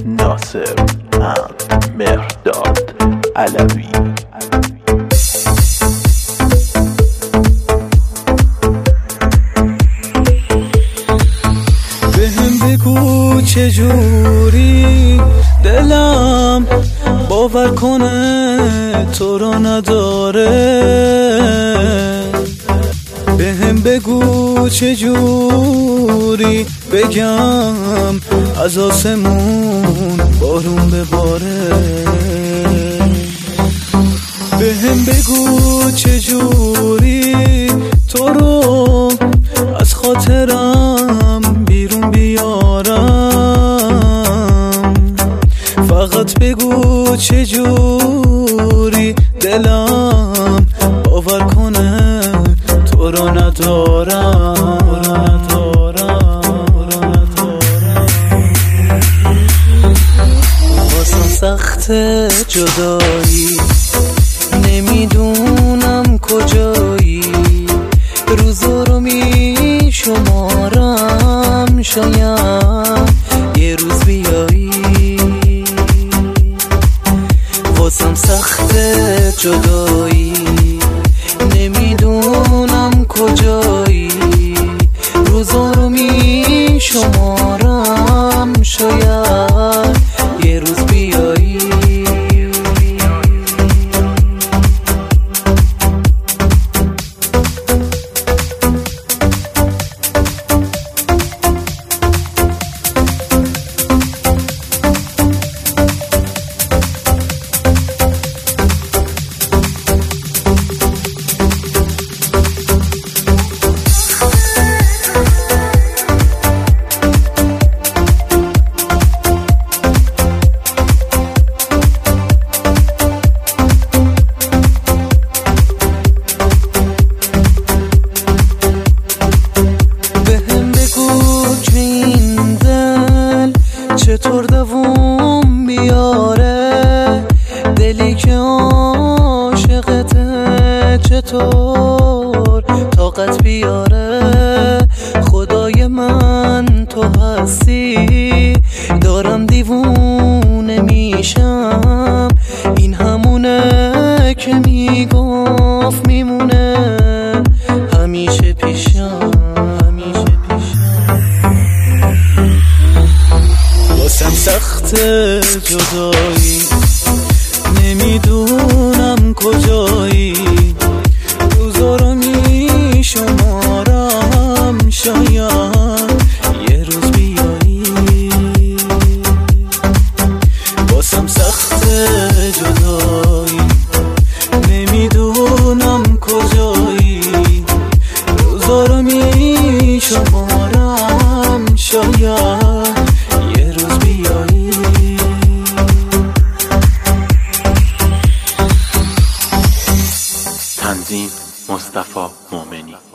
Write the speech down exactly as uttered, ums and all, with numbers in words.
ناصر اند مهرداد علوی. بهم بگو چجوری دلم باور کنه تو رو نداره، بهم بگو چجوری بگم از آسمون بارون بباره، بهم بگو چجوری تو رو از خاطرم بیرون بیارم، فقط بگو چجوری دلم باور کنه تو رو ندارم. واسم سخت جدایی، نمیدونم کجایی، روزا رو می شمارم، شاید یه روز بیایی. واسم سخت جدایی، نمیدونم کجایی، روزا رو می شمارم، شاید یه روز بیایی. چطور دووم بیاره دلی که عاشقته، چطور طاقت بیاره. خدای من تو هستی، دارم دیوونه میشم، این همونه که میگفت میمونه همیشه پیشم. واسم سخت جدایی، نمیدونم کجایی، روزا رو می شمارم، شاید یه روز بیایی. واسم سخت جدایی، نمیدونم کجایی، روزا رو می شمارم، شاید یه روز بیایی. تنظیم مصطفی مومنی.